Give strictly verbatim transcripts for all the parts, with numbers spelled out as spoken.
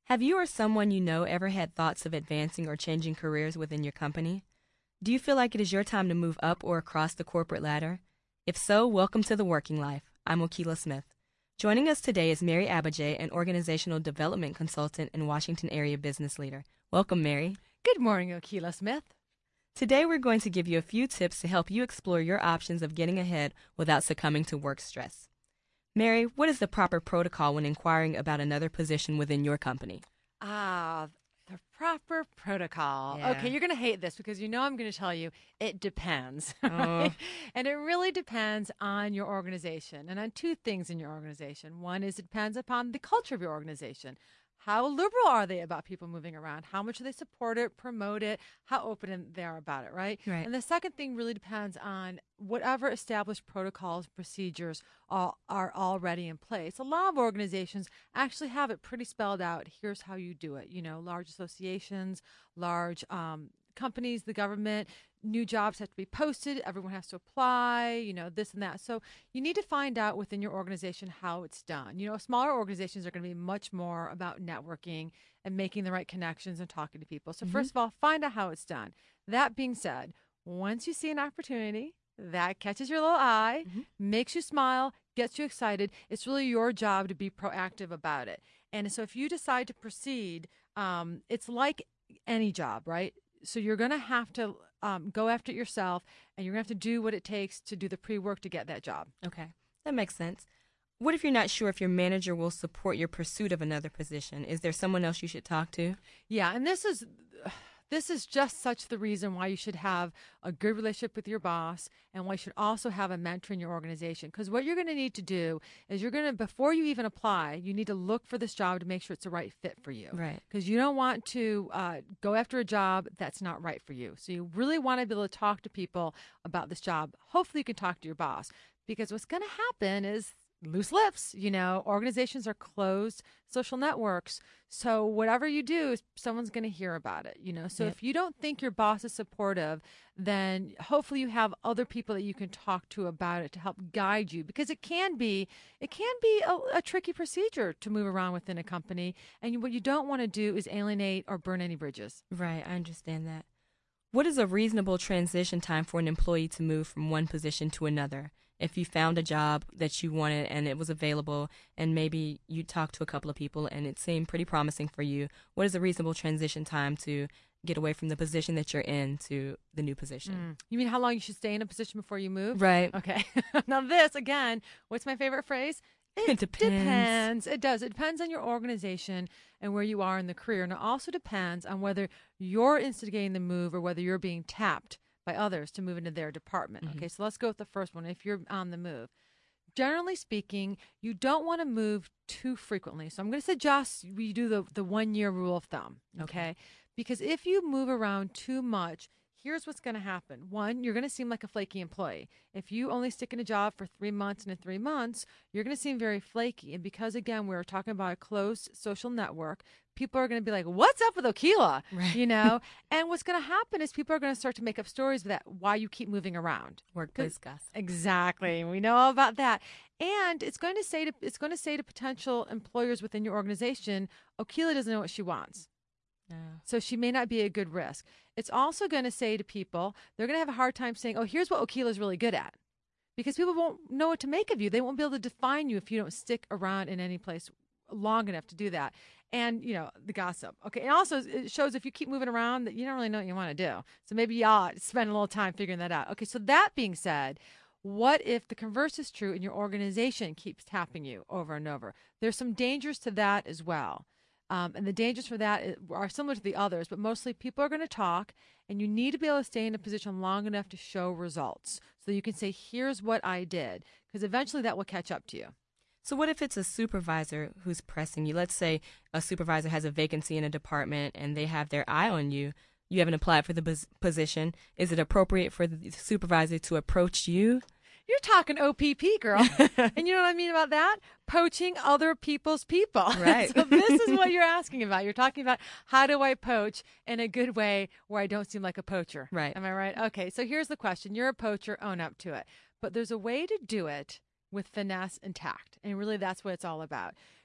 Have you or someone you know ever had thoughts of advancing or changing careers within your company? Do you feel like it is your time to move up or across the corporate ladder? If so, welcome to The Working Life. I'm Okila Smith. Joining us today is Mary Abajay, an organizational development consultant and Washington area business leader. Welcome, Mary. Good morning, Okila Smith. Today we're going to give you a few tips to help you explore your options of getting ahead without succumbing to work stress. Mary, what is the proper protocol when inquiring about another position within your company? Ah, the proper protocol. Yeah. Okay, you're going to hate this because you know I'm going to tell you it depends. Oh. Right? And it really depends on your organization and on two things in your organization. One is it depends upon the culture of your organization. How liberal are they about people moving around? How much do they support it, promote it? How open they are about it, right? Right. And the second thing really depends on whatever established protocols, procedures are, are already in place. A lot of organizations actually have it pretty spelled out. Here's how you do it. You know, large associations, large um, companies, the government, new jobs have to be posted. Everyone has to apply, you know, this and that. So you need to find out within your organization how it's done. You know, smaller organizations are going to be much more about networking and making the right connections and talking to people. So Mm-hmm. first of all, find out how it's done. That being said, once you see an opportunity that catches your little eye, Mm-hmm. makes you smile, gets you excited, it's really your job to be proactive about it. And so if you decide to proceed, um, it's like any job, right? So you're going to have to um, go after it yourself, and you're going to have to do what it takes to do the pre-work to get that job. Okay, that makes sense. What if you're not sure if your manager will support your pursuit of another position? Is there someone else you should talk to? Yeah, and this is this is just such the reason why you should have a good relationship with your boss, and why you should also have a mentor in your organization. Because what you're going to need to do is you're going to, before you even apply, you need to look for this job to make sure it's the right fit for you. Right. Because you don't want to uh, go after a job that's not right for you. So you really want to be able to talk to people about this job. Hopefully you can talk to your boss. Because what's going to happen is loose lips, you know, organizations are closed social networks. So whatever you do, someone's going to hear about it, you know. So Yep. if you don't think your boss is supportive, then hopefully you have other people that you can talk to about it to help guide you, because it can be, it can be a, a tricky procedure to move around within a company. And what you don't want to do is alienate or burn any bridges. Right, I understand that. What is a reasonable transition time for an employee to move from one position to another? If you found a job that you wanted and it was available, and maybe you talked to a couple of people and it seemed pretty promising for you, what is a reasonable transition time to get away from the position that you're in to the new position? Mm. You mean how long you should stay in a position before you move? Right. Okay. Now this, again, what's my favorite phrase? It depends. Depends. It does. It depends on your organization and where you are in the career. And it also depends on whether you're instigating the move or whether you're being tapped by others to move into their department. Mm-hmm. Okay, so let's go with the first one. If you're on the move, generally speaking, you don't want to move too frequently. So I'm going to suggest we do the, the one year rule of thumb. Okay? Okay. Because if you move around too much, here's what's going to happen. One, you're going to seem like a flaky employee. If you only stick in a job for three months and in three months, you're going to seem very flaky. And because, again, we're talking about a closed social network, people are going to be like, what's up with Okila? Right. You know? And what's going to happen is people are going to start to make up stories about why you keep moving around. Workplace gossip. Exactly. We know all about that. And it's going to say to it's going to say to potential employers within your organization, Okila doesn't know what she wants. Yeah. So she may not be a good risk. It's also going to say to people, they're going to have a hard time saying, oh, here's what Okila is really good at. Because people won't know what to make of you. They won't be able to define you if you don't stick around in any place long enough to do that. And, you know, the gossip. Okay. And also it shows if you keep moving around that you don't really know what you want to do. So maybe you ought to spend a little time figuring that out. Okay. So that being said, what if the converse is true and your organization keeps tapping you over and over? There's some dangers to that as well. Um, and the dangers for that are similar to the others, but mostly people are going to talk, and you need to be able to stay in a position long enough to show results so you can say, here's what I did, because eventually that will catch up to you. So what if it's a supervisor who's pressing you? Let's say a supervisor has a vacancy in a department and they have their eye on you. You haven't applied for the pos- position. Is it appropriate for the supervisor to approach you? You're talking O P P, girl. And you know what I mean about that? Poaching other people's people. Right. So this is what you're asking about. You're talking about how do I poach in a good way where I don't seem like a poacher. Right. Am I right? Okay, so here's the question. You're a poacher, own up to it. But there's a way to do it with finesse and tact. And really that's what it's all about.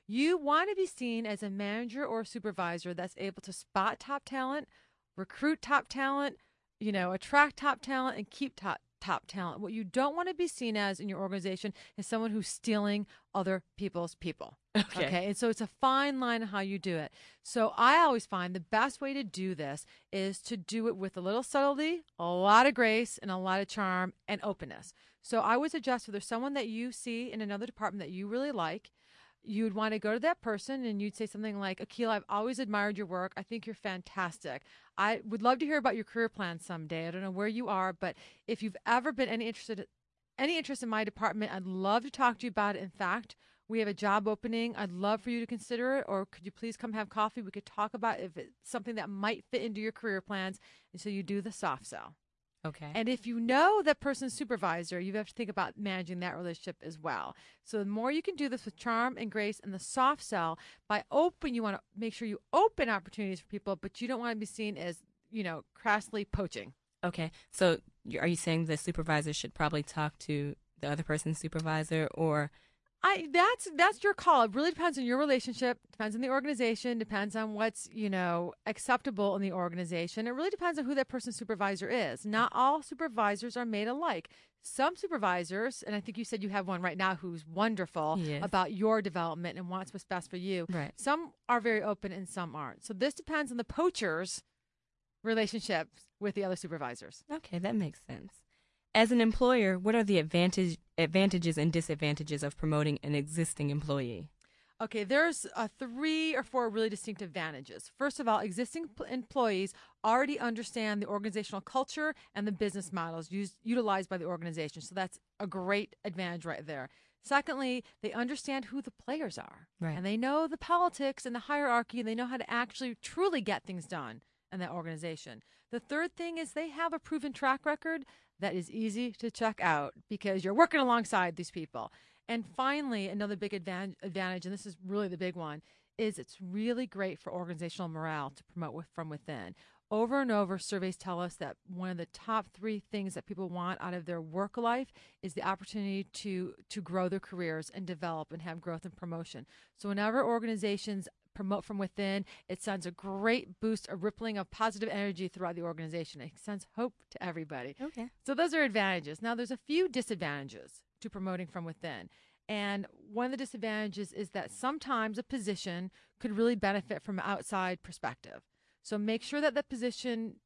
You want to be seen as a manager or a supervisor that's able to spot top talent, recruit top talent, you know, attract top talent, and keep top top talent. What you don't want to be seen as in your organization is someone who's stealing other people's people. Okay. Okay. And so it's a fine line on how you do it. So I always find the best way to do this is to do it with a little subtlety, a lot of grace, and a lot of charm and openness. So I would suggest if there's someone that you see in another department that you really like, you'd want to go to that person and you'd say something like, Akila, I've always admired your work. I think you're fantastic. I would love to hear about your career plan someday. I don't know where you are, but if you've ever been any interested, any interest in my department, I'd love to talk to you about it. In fact, we have a job opening. I'd love for you to consider it, or could you please come have coffee? We could talk about if it's something that might fit into your career plans. And so you do the soft sell. Okay. And if you know that person's supervisor, you have to think about managing that relationship as well. So the more you can do this with charm and grace and the soft sell, by open, you want to make sure you open opportunities for people, but you don't want to be seen as, you know, crassly poaching. Okay. So you- are you saying the supervisor should probably talk to the other person's supervisor, or I that's that's your call. It really depends on your relationship, depends on the organization, depends on what's, you know, acceptable in the organization. It really depends on who that person's supervisor is. Not all supervisors are made alike. Some supervisors, and I think you said you have one right now who's wonderful Yes. about your development and wants what's best for you. Right. Some are very open and some aren't. So this depends on the poacher's relationship with the other supervisors. Okay, that makes sense. As an employer, what are the advantage, advantages and disadvantages of promoting an existing employee? Okay, there's uh, three or four really distinct advantages. First of all, existing p- employees already understand the organizational culture and the business models used, utilized by the organization. So that's a great advantage right there. Secondly, they understand who the players are. Right. And they know the politics and the hierarchy, and they know how to actually truly get things done in that organization. The third thing is they have a proven track record that is easy to check out because you're working alongside these people. And finally, another big advan- advantage, and this is really the big one, is it's really great for organizational morale to promote with, from within. Over and over, surveys tell us that one of the top three things that people want out of their work life is the opportunity to, to grow their careers and develop and have growth and promotion. So whenever organizations promote from within, it sends a great boost, a rippling of positive energy throughout the organization. It sends hope to everybody. Okay. So those are advantages. Now, there's a few disadvantages to promoting from within. And one of the disadvantages is that sometimes a position could really benefit from an outside perspective. So make sure that the position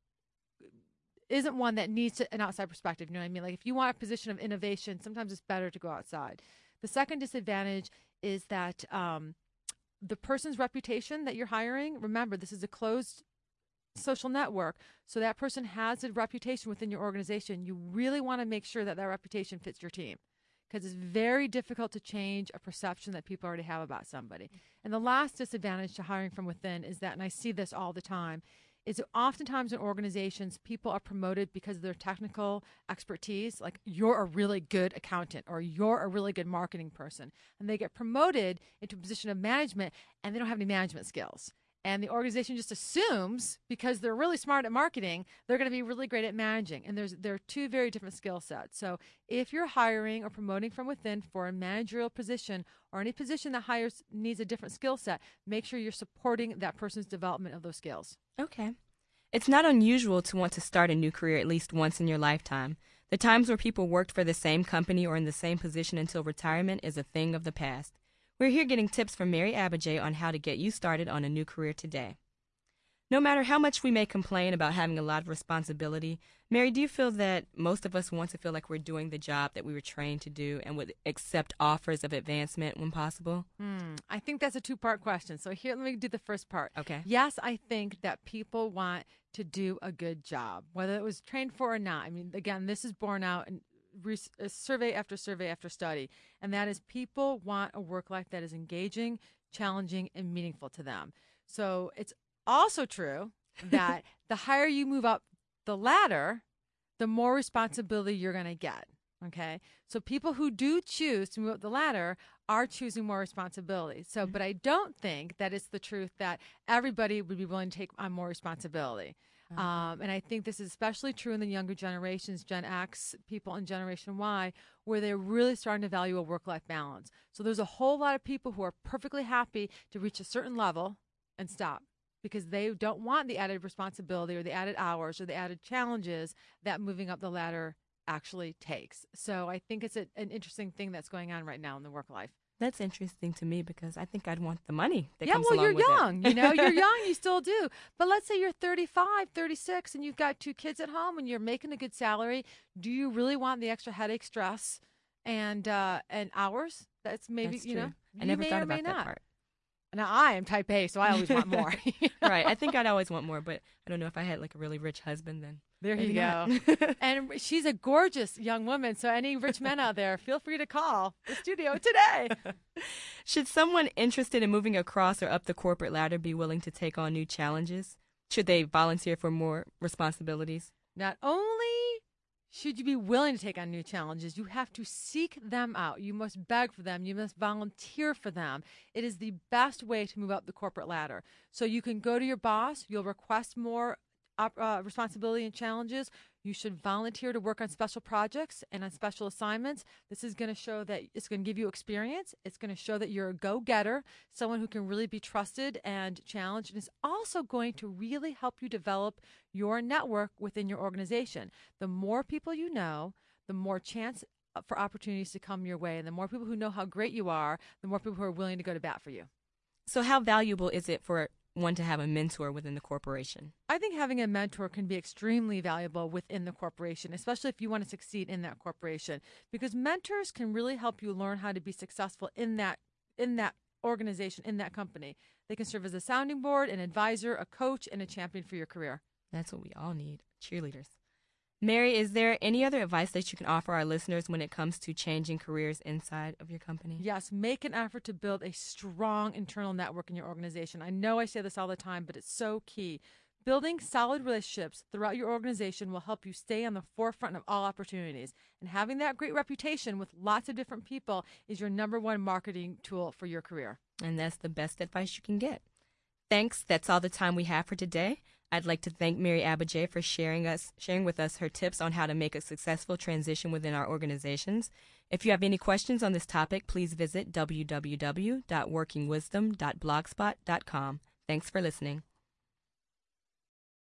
isn't one that needs to, an outside perspective. You know what I mean? Like if you want a position of innovation, sometimes it's better to go outside. The second disadvantage is that um, the person's reputation that you're hiring, remember, this is a closed social network. So that person has a reputation within your organization. You really want to make sure that that reputation fits your team, because it's very difficult to change a perception that people already have about somebody. And the last disadvantage to hiring from within is that, and I see this all the time, is that oftentimes in organizations, people are promoted because of their technical expertise. Like, you're a really good accountant or you're a really good marketing person. And they get promoted into a position of management and they don't have any management skills. And the organization just assumes because they're really smart at marketing, they're going to be really great at managing. And there's there are two very different skill sets. So if you're hiring or promoting from within for a managerial position or any position that hires needs a different skill set, make sure you're supporting that person's development of those skills. Okay. It's not unusual to want to start a new career at least once in your lifetime. The times where people worked for the same company or in the same position until retirement is a thing of the past. We're here getting tips from Mary Abijay on how to get you started on a new career today. No matter how much we may complain about having a lot of responsibility, Mary, do you feel that most of us want to feel like we're doing the job that we were trained to do and would accept offers of advancement when possible? Hmm. I think that's a two-part question. So here, let me do the first part. Okay. Yes, I think that people want to do a good job, whether it was trained for or not. I mean, again, this is borne out in survey after survey after study, and that is people want a work life that is engaging, challenging, and meaningful to them. So it's also true that the higher you move up the ladder, the more responsibility you're going to get. Okay. So people who do choose to move up the ladder are choosing more responsibility. So, mm-hmm. but I don't think that it's the truth that everybody would be willing to take on more responsibility. Uh-huh. Um, and I think this is especially true in the younger generations, Gen X, people in Generation Y, where they're really starting to value a work-life balance. So there's a whole lot of people who are perfectly happy to reach a certain level and stop because they don't want the added responsibility or the added hours or the added challenges that moving up the ladder actually takes. So I think it's a, an interesting thing that's going on right now in the work life. That's interesting to me because I think I'd want the money that yeah, comes well, along you're with young. it. You know, you're young, you still do. But let's say you're thirty-five, thirty-six, and you've got two kids at home and you're making a good salary. Do you really want the extra headache, stress, and uh, and hours? That's maybe, That's you true. know, I you never may thought or may about that not. part. Now, I am type A, so I always want more. You know? Right. I think I'd always want more, but I don't know if I had like a really rich husband then. There you maybe go. not. And she's a gorgeous young woman, so any rich men out there, feel free to call the studio today. Should someone interested in moving across or up the corporate ladder be willing to take on new challenges? Should they volunteer for more responsibilities? Not only should you be willing to take on new challenges, you have to seek them out. You must beg for them. You must volunteer for them. It is the best way to move up the corporate ladder. So you can go to your boss. You'll request more uh, responsibility and challenges. You should volunteer to work on special projects and on special assignments. This is going to show that it's going to give you experience. It's going to show that you're a go-getter, someone who can really be trusted and challenged. And it's also going to really help you develop your network within your organization. The more people you know, the more chance for opportunities to come your way. And the more people who know how great you are, the more people who are willing to go to bat for you. So how valuable is it for one to have a mentor within the corporation? I think having a mentor can be extremely valuable within the corporation, especially if you want to succeed in that corporation, because mentors can really help you learn how to be successful in that in that organization, in that company. They can serve as a sounding board, an advisor, a coach, and a champion for your career. That's what we all need, cheerleaders. Mary, is there any other advice that you can offer our listeners when it comes to changing careers inside of your company? Yes, make an effort to build a strong internal network in your organization. I know I say this all the time, but it's so key. Building solid relationships throughout your organization will help you stay on the forefront of all opportunities. And having that great reputation with lots of different people is your number one marketing tool for your career. And that's the best advice you can get. Thanks. That's all the time we have for today. I'd like to thank Mary Abbajay for sharing us, sharing with us her tips on how to make a successful transition within our organizations. If you have any questions on this topic, please visit w w w dot working wisdom dot blogspot dot com. Thanks for listening.